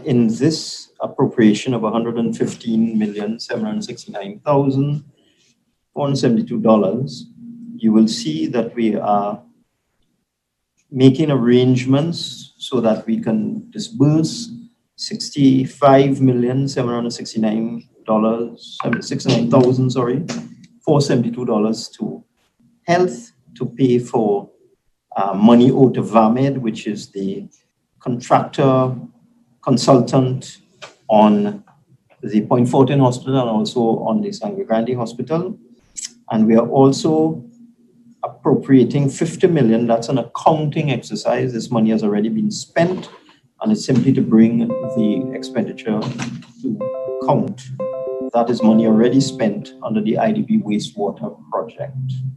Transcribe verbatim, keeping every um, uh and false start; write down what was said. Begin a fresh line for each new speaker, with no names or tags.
in this appropriation of one hundred fifteen million seven hundred sixty-nine thousand four hundred seventy-two dollars, you will see that we are making arrangements so that we can disburse sixty-five million seven hundred sixty-nine dollars, sixty-nine thousand, sorry, four hundred seventy-two dollars to health to pay for uh, money owed to VAMED, which is the contractor consultant on the Point Fortin Hospital and also on the Sangre Grande Hospital. And we are also appropriating fifty million. That's an accounting exercise. This money has already been spent, and it's simply to bring the expenditure to count. That is money already spent under the I D B wastewater project.